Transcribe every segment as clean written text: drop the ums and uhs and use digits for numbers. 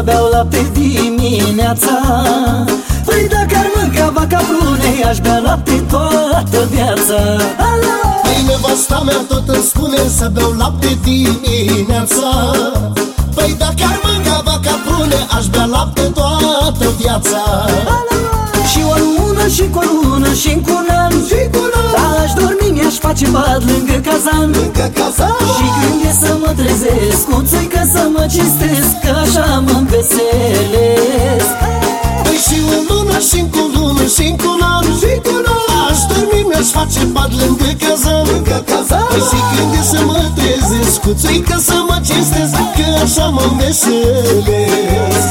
beau lapte dimineața. Păi dacă ar mânca vaca prune, aș bea lapte toată viața. Păi nevasta mea tot îmi spune să beau lapte dimineața. Păi dacă ar mânca vaca prune, aș bea lapte toată viața. Și o lună și cu o lună și încă un an, aș dormi, mi-aș face pat lângă cazan. Și când e să mă trezesc cu țuică să mă cinstesc, că așa mă-mi veselesc. Păi și o lună și încă o lună și încă un an, aș dormi, mi-aș face pat lângă cazan. Păi și când e să mă trezesc cu țuică să mă cinstesc, că așa mă-mi veselesc.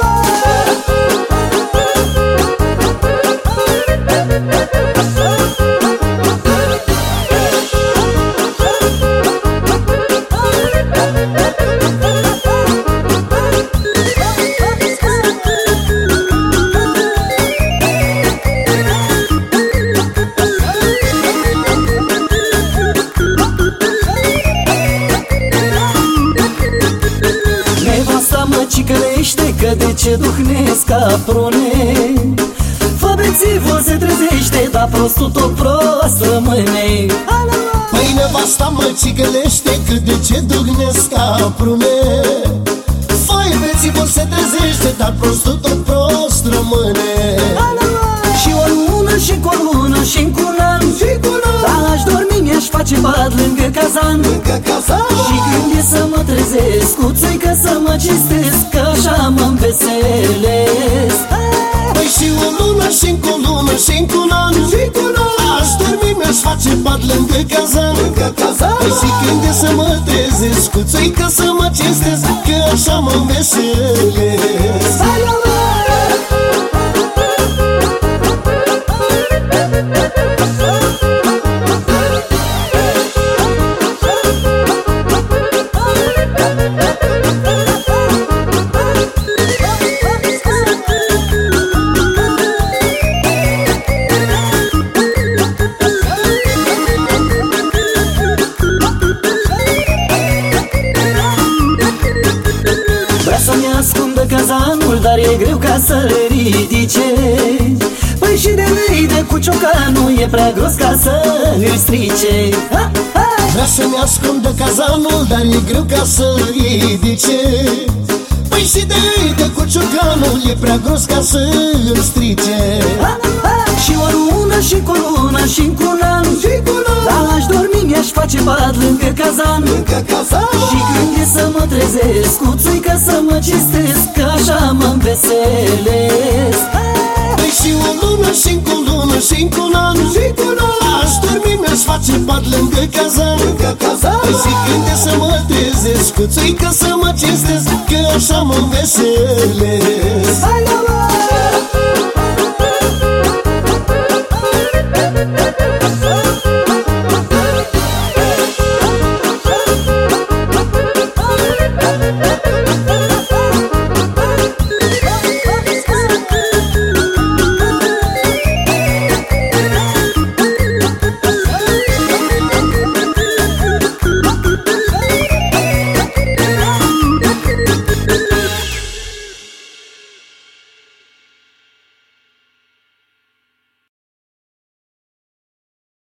Cicălește că de ce duhnesc ca prune. Fă bețivul se trezește, dar prostul tot prost rămâne. Păi nevasta mă cicălește că de ce duhnesc ca prune. Fă bețivul se trezește, dar prostul tot prost rămâne. Și o lună și cu o lună și încă un an, aș dormi, mi-aș face pat lângă cazan. Și când e să mă trezesc cu țuică să mă cinstesc, că așa mă-mi veselesc. Păi și o lună și încă o lună și încă un an, aș dormi, mi-aș face pat lângă cazan. Păi și când e să mă trezesc cu țuică să mă cinstesc, că așa mă-mi veselesc. Să-mi ascundă cazanul, dar e greu ca să-l ridice. Păi și de lăi cu ciocanul e prea gros ca să-l strice. Vrea să-mi ascundă cazanul, dar e greu ca să-l ridice. Păi și de cu ciocanul e prea gros ca să-l strice. Și o lună și cu o lună și încă un an, aș dormi, mi-aș face pat lângă cazan. Și când e să mă trezesc cu țuică să mă cinstesc, că așa mă-mi veselesc. Păi și o lună și încă o lună și încă un an, aș dormi, mi-aș face pat lângă cazan. Păi și când e să mă trezesc cu țuică să mă cinstesc, că așa mă-mi veselesc.